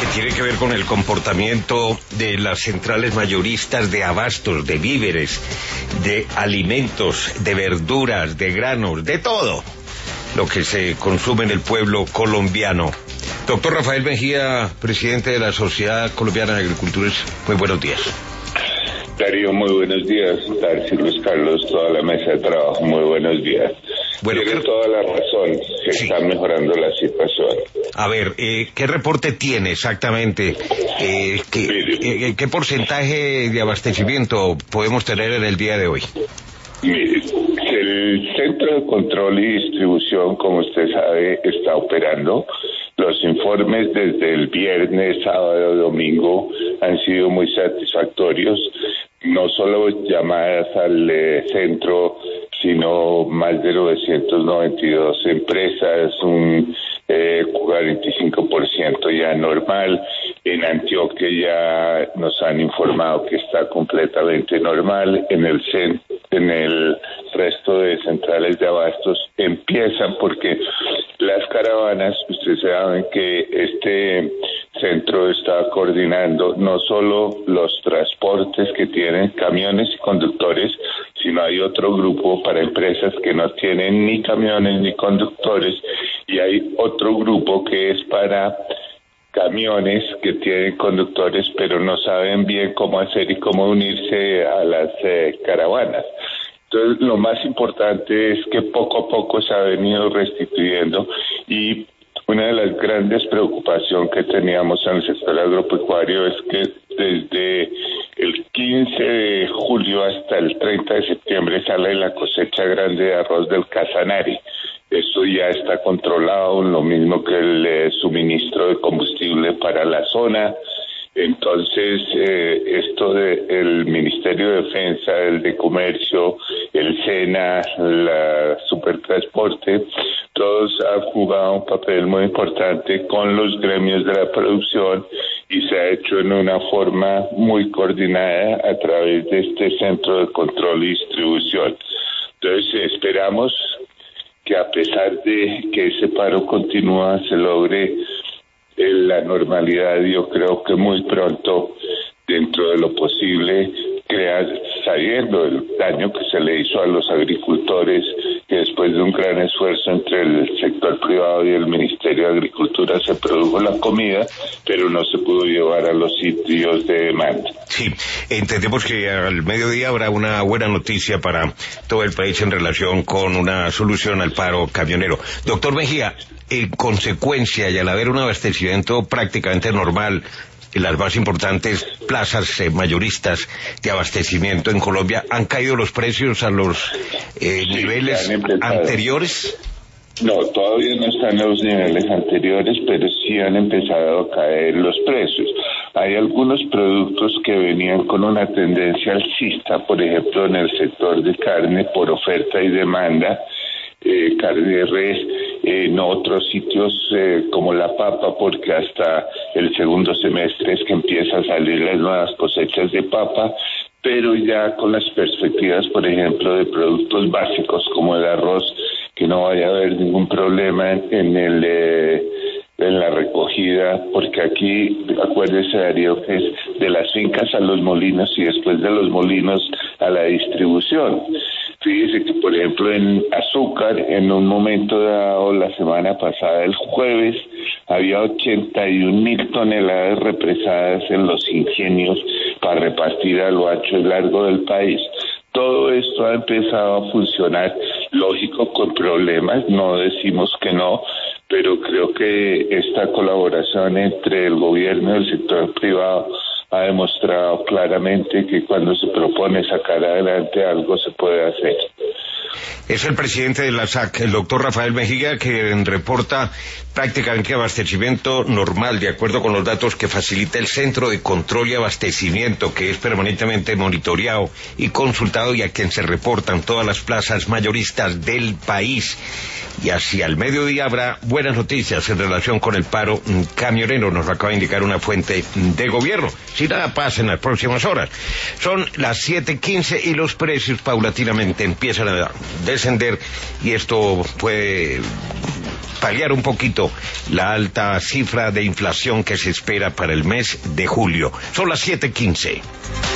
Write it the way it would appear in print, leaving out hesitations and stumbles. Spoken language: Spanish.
tiene que ver con el comportamiento de las centrales mayoristas de abastos, de víveres, de alimentos, de verduras, de granos, de todo lo que se consume en el pueblo colombiano. Doctor Rafael Mejía, presidente de la Sociedad Colombiana de Agricultores, muy buenos días. Darío, muy buenos días. Darcy, Luis Carlos, toda la mesa de trabajo, muy buenos días. Bueno, tiene toda la razón, se está mejorando la situación. A ver, ¿qué reporte tiene exactamente? ¿Qué porcentaje de abastecimiento podemos tener en el día de hoy? Mire, el Centro de Control y Distribución, como usted sabe, está operando. Los informes desde el viernes, sábado, domingo han sido muy satisfactorios. No solo llamadas al centro, sino más de 992 empresas, un 45% ya normal. En Antioquia ya nos han informado que está completamente normal. En el resto de centrales de abastos empiezan, porque las caravanas, ustedes saben que este centro está coordinando no solo los transportes que tienen camiones y conductores, sino hay otro grupo para empresas que no tienen ni camiones ni conductores, y hay otro grupo que es para camiones que tienen conductores pero no saben bien cómo hacer y cómo unirse a las caravanas. Entonces, lo más importante es que poco a poco se ha venido restituyendo, y una de las grandes preocupaciones que teníamos en el sector agropecuario es que desde el 15 de julio hasta el 30 de septiembre sale la cosecha grande de arroz del Casanare. Eso ya está controlado, lo mismo que el suministro de combustible para la zona. Entonces, esto del Ministerio de Defensa, el de Comercio, el SENA, la Supertransporte, todos han jugado un papel muy importante con los gremios de la producción, y se ha hecho en una forma muy coordinada a través de este Centro de Control y Distribución. Entonces, esperamos que a pesar de que ese paro continúa, se logre la normalidad. Yo creo que muy pronto, dentro de lo posible, sabiendo el daño que se le hizo a los agricultores, que después de un gran esfuerzo entre el sector privado y el Ministerio de Agricultura se produjo la comida, pero no se pudo llevar a los sitios de demanda. Sí, entendemos que al mediodía habrá una buena noticia para todo el país en relación con una solución al paro camionero. Doctor Mejía, en consecuencia y al haber un abastecimiento prácticamente normal en las más importantes plazas mayoristas de abastecimiento en Colombia, ¿han caído los precios a los niveles anteriores? No, todavía no están en los niveles anteriores, pero sí han empezado a caer los precios. Hay algunos productos que venían con una tendencia alcista, por ejemplo en el sector de carne, por oferta y demanda, carne de res, en otros sitios como la papa, porque hasta el segundo semestre es que empiezan a salir las nuevas cosechas de papa, pero ya con las perspectivas, por ejemplo, de productos básicos como el arroz, que no vaya a haber ningún problema en la recogida, porque aquí, acuérdese, Darío, que es de las fincas a los molinos y después de los molinos a la distribución. Fíjese que, por ejemplo, en azúcar, en un momento dado, la semana pasada, el jueves, había 81,000 toneladas represadas en los ingenios para repartir a lo ancho y largo del país. Todo esto ha empezado a funcionar, lógico, con problemas, no decimos que no, pero creo que esta colaboración entre el gobierno y el sector privado ha demostrado claramente que cuando se propone sacar adelante algo se puede hacer. Es el presidente de la SAC, el doctor Rafael Mejía, que reporta prácticamente abastecimiento normal, de acuerdo con los datos que facilita el Centro de Control y Abastecimiento, que es permanentemente monitoreado y consultado, y a quien se reportan todas las plazas mayoristas del país. Y hacia el mediodía habrá buenas noticias en relación con el paro camionero, nos lo acaba de indicar una fuente de gobierno, si nada pasa en las próximas horas. Son las 7:15 y los precios paulatinamente empiezan a descender, y esto puede paliar un poquito la alta cifra de inflación que se espera para el mes de julio. Son las 7:15.